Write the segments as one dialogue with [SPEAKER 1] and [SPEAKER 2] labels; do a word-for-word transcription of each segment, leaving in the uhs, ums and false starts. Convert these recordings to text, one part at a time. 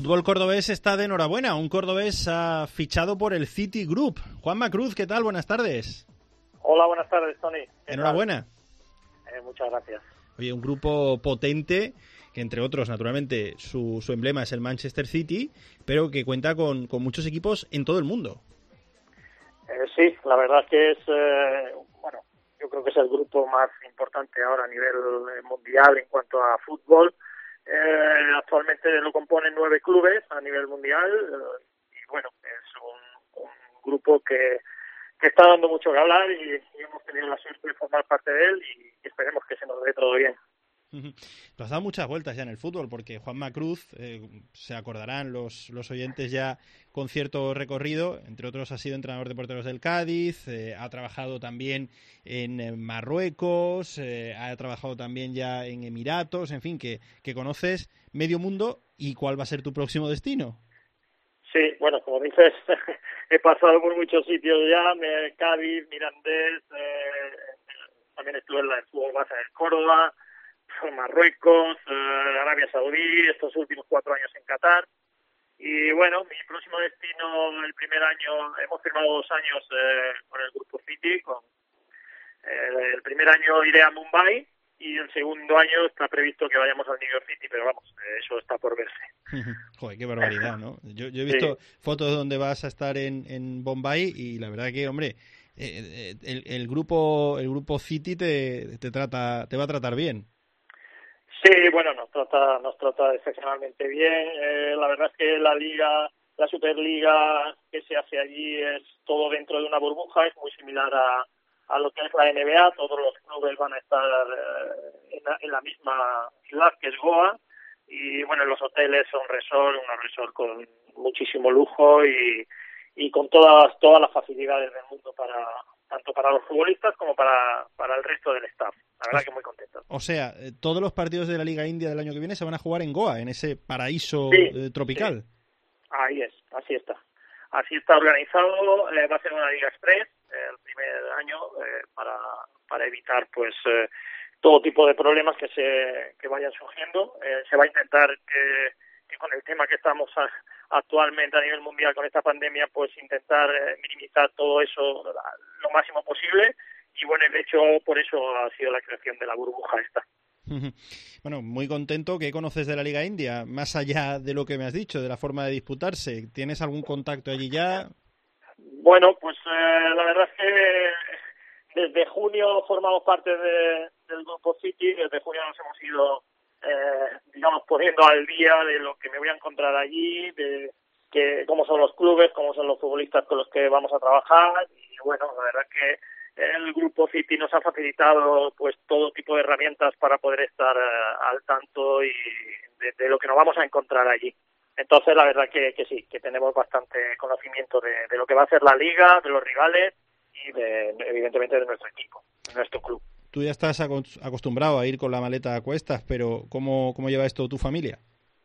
[SPEAKER 1] fútbol cordobés está de enhorabuena. Un cordobés ha fichado por el City Group. Juanma Cruz, ¿qué tal? Buenas tardes.
[SPEAKER 2] Hola, buenas tardes, Tony.
[SPEAKER 1] Enhorabuena.
[SPEAKER 2] Eh, muchas gracias.
[SPEAKER 1] Oye, un grupo potente, que entre otros, naturalmente, su, su emblema es el Manchester City, pero que cuenta con, con muchos equipos en todo el mundo.
[SPEAKER 2] Eh, sí, la verdad es que es, eh, bueno, yo creo que es el grupo más importante ahora a nivel mundial en cuanto a fútbol. Eh, actualmente lo componen nueve clubes a nivel mundial eh, y bueno, es un, un grupo que, que está dando mucho que hablar y, y hemos tenido la suerte de formar parte de él y, y esperemos que se nos dé todo bien.
[SPEAKER 1] Tú has dado muchas vueltas ya en el fútbol, porque Juanma Cruz, eh, se acordarán los, los oyentes ya con cierto recorrido, entre otros ha sido entrenador de porteros del Cádiz, eh, ha trabajado también en eh, Marruecos, eh, ha trabajado también ya en Emiratos, en fin, que, que conoces medio mundo. ¿Y cuál va a ser tu próximo destino?
[SPEAKER 2] Sí, bueno, como dices, he pasado por muchos sitios ya, me, Cádiz, Mirandés, eh, también estuve en la fútbol base de Córdoba, Marruecos, eh, Arabia Saudí, estos últimos cuatro años en Qatar. Y bueno, mi próximo destino, el primer año, hemos firmado dos años eh, con el Grupo City. Con, eh, el primer año iré a Mumbai y el segundo año está previsto que vayamos al New York City, pero vamos, eh, eso está por verse.
[SPEAKER 1] Joder, qué barbaridad, ¿no? Yo, yo he visto sí. fotos donde vas a estar en, en Bombay y la verdad que, hombre, eh, el, el grupo el grupo City te, te trata te va a tratar bien.
[SPEAKER 2] Sí, bueno, nos trata nos trata excepcionalmente bien. Eh, la verdad es que la liga, la Superliga que se hace allí es todo dentro de una burbuja, es muy similar a, a lo que es la N B A. Todos los clubes van a estar eh, en, la, en la misma ciudad, que es Goa. Y bueno, los hoteles son resort, unos resort con muchísimo lujo y, y con todas todas las facilidades del mundo para tanto para los futbolistas como para, para el resto del staff. La verdad que muy contento.
[SPEAKER 1] O sea, todos los partidos de la Liga India del año que viene se van a jugar en Goa, en ese paraíso
[SPEAKER 2] sí,
[SPEAKER 1] eh, tropical.
[SPEAKER 2] Sí. Ahí es, así está. Así está organizado, eh, va a ser una Liga Express eh, el primer año eh, para, para evitar pues eh, todo tipo de problemas que se que vayan surgiendo. Eh, se va a intentar que, que con el tema que estamos a, actualmente a nivel mundial con esta pandemia, pues intentar eh, minimizar todo eso lo máximo posible. Y bueno, de hecho, por eso ha sido la creación de la burbuja esta.
[SPEAKER 1] Bueno, muy contento. ¿Qué conoces de la Liga India? Más allá de lo que me has dicho, de la forma de disputarse, ¿tienes algún contacto allí ya?
[SPEAKER 2] Bueno, pues eh, la verdad es que desde junio formamos parte de, del Grupo City. Desde junio nos hemos ido, eh, digamos, poniendo al día de lo que me voy a encontrar allí, de que cómo son los clubes, cómo son los futbolistas con los que vamos a trabajar. Y bueno, la verdad es que el Grupo City nos ha facilitado pues todo tipo de herramientas para poder estar uh, al tanto y de, de lo que nos vamos a encontrar allí. Entonces, la verdad que, que sí, que tenemos bastante conocimiento de, de lo que va a ser la liga, de los rivales y de, evidentemente de nuestro equipo, de nuestro club.
[SPEAKER 1] Tú ya estás acostumbrado a ir con la maleta a cuestas, pero ¿cómo, cómo lleva esto tu familia?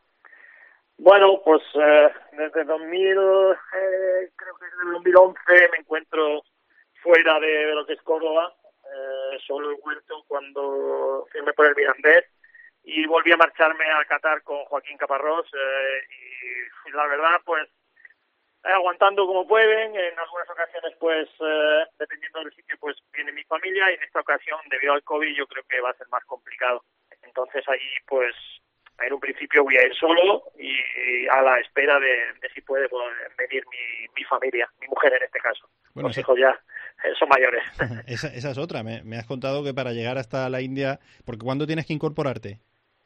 [SPEAKER 2] Bueno, pues eh, desde dos mil, eh, creo que desde dos mil once me encuentro fuera de, de lo que es Córdoba. Eh, solo he vuelto cuando firmé por el Mirandés y volví a marcharme a Qatar con Joaquín Caparrós eh, y, y la verdad pues eh, aguantando como pueden. En algunas ocasiones pues eh, dependiendo del sitio pues viene mi familia y en esta ocasión debido al COVID yo creo que va a ser más complicado. Entonces ahí pues en un principio voy a ir solo y a la espera de, de si puede pues, venir mi, mi familia, mi mujer en este caso. Bueno, los esa... hijos ya eh, son mayores.
[SPEAKER 1] esa, esa es otra. Me, me has contado que para llegar hasta la India, porque ¿cuándo tienes que incorporarte?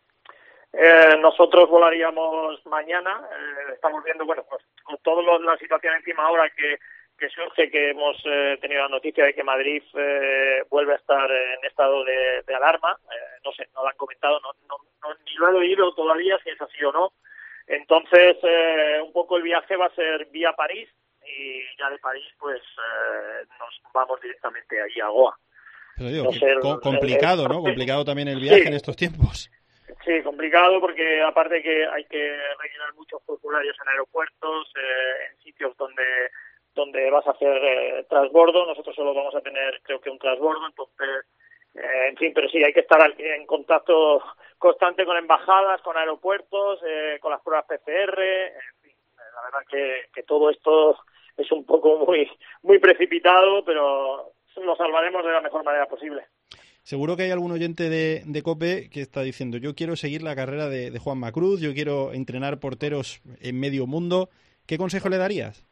[SPEAKER 2] Eh, nosotros volaríamos mañana. Eh, estamos viendo, bueno, pues con toda la situación encima ahora que, que surge, que hemos eh, tenido la noticia de que Madrid eh, vuelve a estar en estado de, de alarma. Eh, no sé, no lo han comentado, no, no, no, ni lo he oído todavía si es así o no. Entonces, eh, un poco el viaje va a ser vía París y ya de París, pues eh, nos vamos directamente allí a Goa.
[SPEAKER 1] Pero digo, no sé, el, complicado, el, el, ¿no? Complicado también el viaje sí. en estos tiempos.
[SPEAKER 2] Sí, complicado porque aparte que hay que rellenar muchos formularios en aeropuertos, eh, en sitios donde donde vas a hacer eh, transbordo. Nosotros solo vamos a tener, creo que un transbordo, entonces, eh, en fin, pero sí, hay que estar en contacto constante con embajadas, con aeropuertos, eh, con las pruebas P C R, en fin, la verdad que, que todo esto es un poco muy, muy precipitado, pero lo salvaremos de la mejor manera posible.
[SPEAKER 1] Seguro que hay algún oyente de, de COPE que está diciendo, yo quiero seguir la carrera de, de Juanma Cruz, yo quiero entrenar porteros en medio mundo. ¿Qué consejo le darías?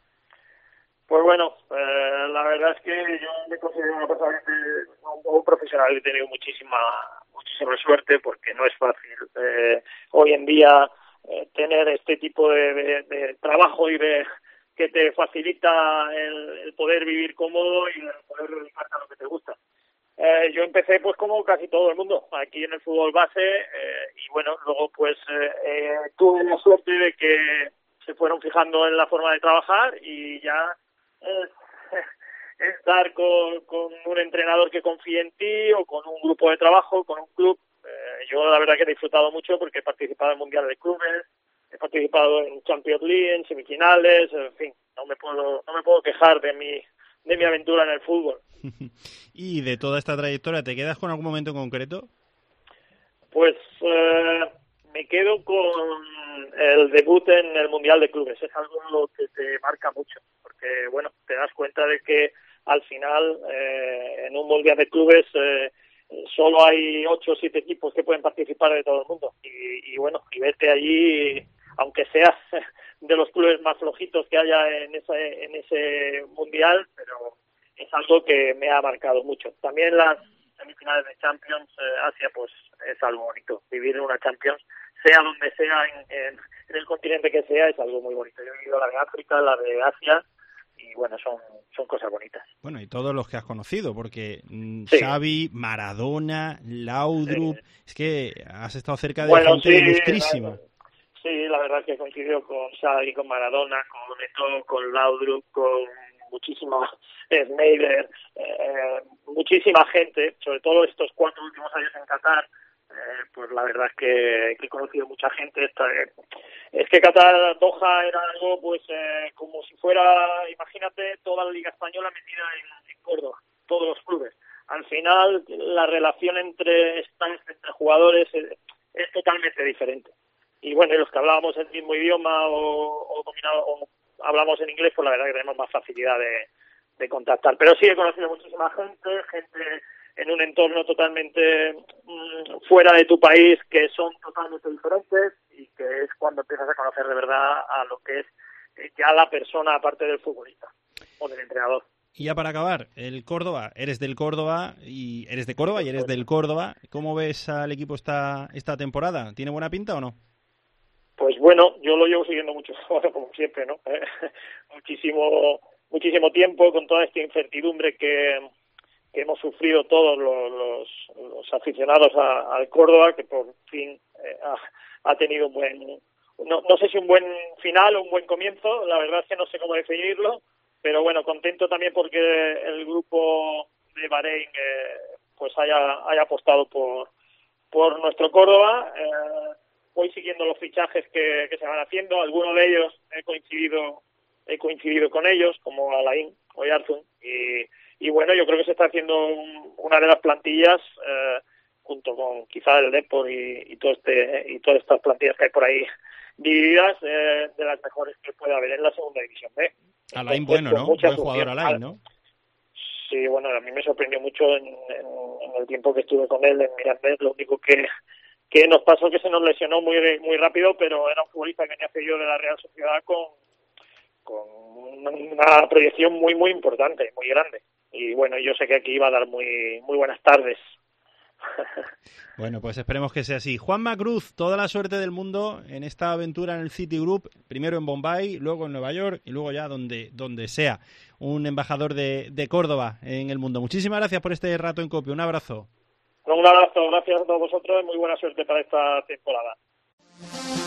[SPEAKER 2] Pues bueno, eh, la verdad es que yo me considero una persona que, un, un profesional, he tenido muchísima muchísima suerte porque no es fácil eh, hoy en día eh, tener este tipo de, de, de trabajo y de que te facilita el, el poder vivir cómodo y el poder dedicarte a lo que te gusta. Eh, yo empecé pues como casi todo el mundo, aquí en el fútbol base, eh, y bueno, luego pues eh, eh, tuve la suerte de que se fueron fijando en la forma de trabajar y ya eh, estar con, con un entrenador que confíe en ti o con un grupo de trabajo, con un club. Eh, yo la verdad que he disfrutado mucho porque he participado en Mundial de Clubes, he participado en Champions League, en semifinales, en fin, no me puedo, no me puedo quejar de mi, de mi aventura en el fútbol.
[SPEAKER 1] ¿Y de toda esta trayectoria te quedas con algún momento en concreto?
[SPEAKER 2] Pues eh, me quedo con el debut en el Mundial de Clubes. Es algo que te marca mucho, porque bueno, te das cuenta de que al final eh, en un Mundial de Clubes eh, solo hay ocho o siete equipos que pueden participar de todo el mundo. Y, y bueno, y vete allí, aunque seas de los clubes más flojitos que haya en ese, en ese Mundial, pero es algo que me ha marcado mucho. También las semifinales de Champions eh, Asia, pues es algo bonito. Vivir en una Champions, sea donde sea, en, en, en el continente que sea, es algo muy bonito. Yo he vivido la de África, la de Asia, y bueno, son, son cosas bonitas.
[SPEAKER 1] Bueno, y todos los que has conocido, porque
[SPEAKER 2] sí.
[SPEAKER 1] Xavi, Maradona, Laudrup, sí. Es que has estado cerca de
[SPEAKER 2] bueno,
[SPEAKER 1] gente
[SPEAKER 2] sí,
[SPEAKER 1] ilustrísima.
[SPEAKER 2] La, sí, la verdad es que coincidió con Xavi, con Maradona, con Eto'o, con Laudrup, con muchísima Sneijder, eh, muchísima gente, sobre todo estos cuatro últimos años en Qatar, eh, pues la verdad es que, que he conocido mucha gente. Esta, eh, es que Qatar, Doha era algo pues eh, como si fuera, imagínate, toda la Liga Española metida en, en Córdoba, todos los clubes. Al final la relación entre stands, entre jugadores es, es totalmente diferente. Y bueno, y los que hablábamos el mismo idioma o, o dominado o hablamos en inglés, pues la verdad que tenemos más facilidad de, de contactar. Pero sí he conocido muchísima gente, gente en un entorno totalmente mmm, fuera de tu país, que son totalmente diferentes y que es cuando empiezas a conocer de verdad a lo que es ya la persona aparte del futbolista o del entrenador.
[SPEAKER 1] Y ya para acabar, el Córdoba, eres del Córdoba y eres de Córdoba y eres del Córdoba. ¿Cómo ves al equipo esta, esta temporada? ¿Tiene buena pinta o no?
[SPEAKER 2] Pues bueno, yo lo llevo siguiendo mucho, bueno, como siempre, ¿no? Eh, muchísimo, muchísimo tiempo con toda esta incertidumbre que, que hemos sufrido todos los, los, los aficionados a, al Córdoba, que por fin eh, ha, ha tenido un buen, no, no sé si un buen final o un buen comienzo, la verdad es que no sé cómo definirlo, pero bueno, contento también porque el grupo de Bahrein eh, pues haya, haya apostado por, por nuestro Córdoba. Eh, voy siguiendo los fichajes que, que se van haciendo, algunos de ellos he coincidido he coincidido con ellos, como Alain o Yarzun, y, y bueno, yo creo que se está haciendo un, una de las plantillas, eh, junto con quizá el Depor y, y todo este y todas estas plantillas que hay por ahí divididas, eh, de las mejores que puede haber en la segunda división B.
[SPEAKER 1] Alain, Entonces, bueno, ¿no? Buen jugador Alain, ¿no?
[SPEAKER 2] Sí, bueno, a mí me sorprendió mucho en, en, en el tiempo que estuve con él en Mirandés. Lo único que que nos pasó que se nos lesionó muy muy rápido, pero era un futbolista que venía cedido de la Real Sociedad con, con una proyección muy muy importante, muy grande. Y bueno, yo sé que aquí iba a dar muy muy buenas tardes.
[SPEAKER 1] Bueno, pues esperemos que sea así. Juanma Cruz, toda la suerte del mundo en esta aventura en el Citigroup, primero en Bombay, luego en Nueva York y luego ya donde, donde sea. Un embajador de, de Córdoba en el mundo. Muchísimas gracias por este rato en COPE. Un abrazo.
[SPEAKER 2] Un abrazo, gracias a todos vosotros y muy buena suerte para esta temporada.